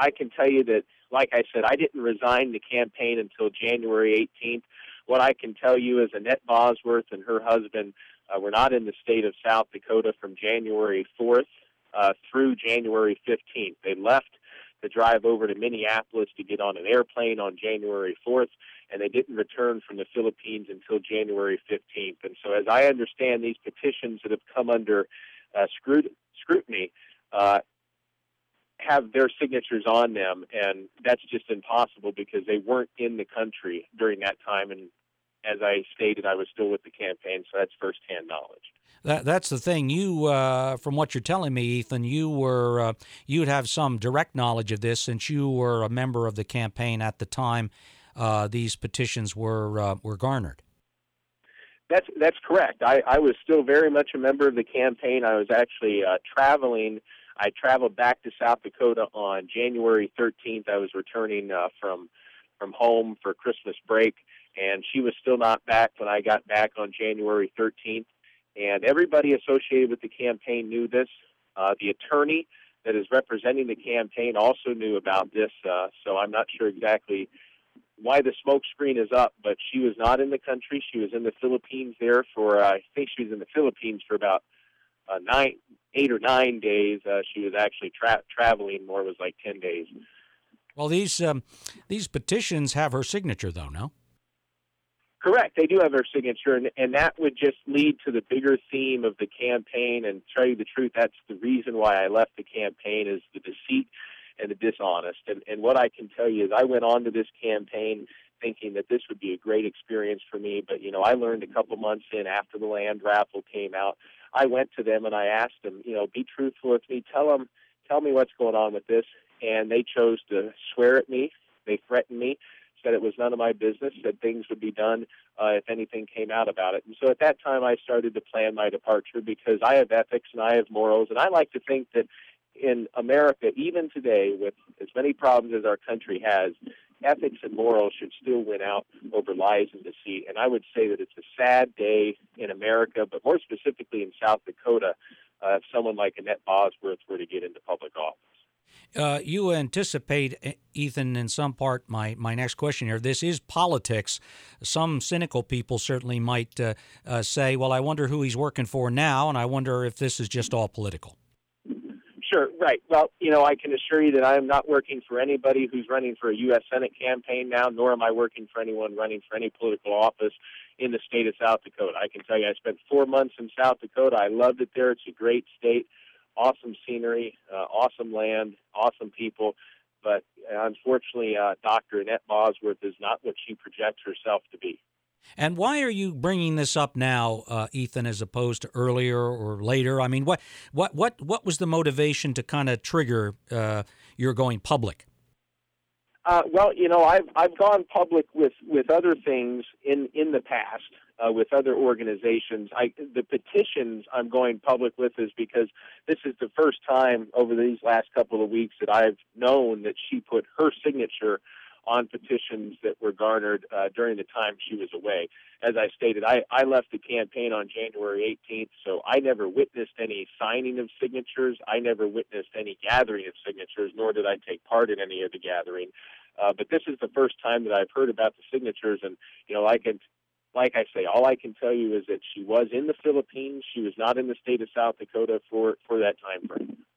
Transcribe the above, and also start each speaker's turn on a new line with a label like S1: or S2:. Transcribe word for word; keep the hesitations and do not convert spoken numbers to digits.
S1: I can tell you that, like I said, I didn't resign the campaign until January eighteenth. What I can tell you is Annette Bosworth and her husband uh, were not in the state of South Dakota from January fourth uh, through January fifteenth. They left to drive over to Minneapolis to get on an airplane on January fourth, and they didn't return from the Philippines until January fifteenth. And so as I understand these petitions that have come under uh, scrut- scrutiny, uh, have their signatures on them, and that's just impossible because they weren't in the country during that time. And as I stated, I was still with the campaign, so that's firsthand knowledge.
S2: That, that's the thing. You, uh, from what you're telling me, Ethan, you were uh, you'd have some direct knowledge of this since you were a member of the campaign at the time uh, these petitions were uh, were garnered.
S1: That's that's correct. I, I was still very much a member of the campaign. I was actually uh, traveling. I traveled back to South Dakota on January thirteenth. I was returning uh, from from home for Christmas break, and she was still not back when I got back on January thirteenth. And everybody associated with the campaign knew this. Uh, the attorney that is representing the campaign also knew about this, uh, so I'm not sure exactly why the smoke screen is up, but she was not in the country. She was in the Philippines there for, uh, I think she was in the Philippines for about uh, nine, eight or nine days. Uh, she was actually tra- traveling more, it was like ten days.
S2: Well, these um, these petitions have her signature, though, no?
S1: Correct. They do have her signature, and, and that would just lead to the bigger theme of the campaign. And to tell you the truth, that's the reason why I left the campaign, is the deceit and the dishonest. And, and what I can tell you is I went on to this campaign thinking that this would be a great experience for me. But, you know, I learned a couple months in after the land raffle came out, I went to them and I asked them, you know, be truthful with me. Tell them, tell me what's going on with this. And they chose to swear at me. They threatened me, said it was none of my business, said things would be done uh, if anything came out about it. And so at that time I started to plan my departure because I have ethics and I have morals. And I like to think that in America, even today, with as many problems as our country has, ethics and morals should still win out over lies and deceit. And I would say that it's a sad day in America, but more specifically in South Dakota, uh, if someone like Annette Bosworth were to get into public office.
S2: Uh, you anticipate, Ethan, in some part, my, my next question here. This is politics. Some cynical people certainly might uh, uh, say, well, I wonder who he's working for now, and I wonder if this is just all political.
S1: Sure, right. Well, you know, I can assure you that I am not working for anybody who's running for a U S Senate campaign now, nor am I working for anyone running for any political office in the state of South Dakota. I can tell you I spent four months in South Dakota. I loved it there. It's a great state. Awesome scenery, uh, awesome land, awesome people, but uh, unfortunately, uh, Doctor Annette Bosworth is not what she projects herself to be.
S2: And why are you bringing this up now, uh, Ethan, as opposed to earlier or later? I mean, what what what what was the motivation to kind of trigger uh, your going public?
S1: Uh, well, you know, I've I've gone public with, with other things in, in the past, uh, with other organizations. I, the petitions I'm going public with is because this is the first time over these last couple of weeks that I've known that she put her signature on petitions that were garnered uh, during the time she was away. As I stated, I, I left the campaign on January eighteenth, so I never witnessed any signing of signatures. I never witnessed any gathering of signatures, nor did I take part in any of the gathering. Uh, but this is the first time that I've heard about the signatures, and, you know, like, it, like I say, all I can tell you is that she was in the Philippines. She was not in the state of South Dakota for, for that time frame.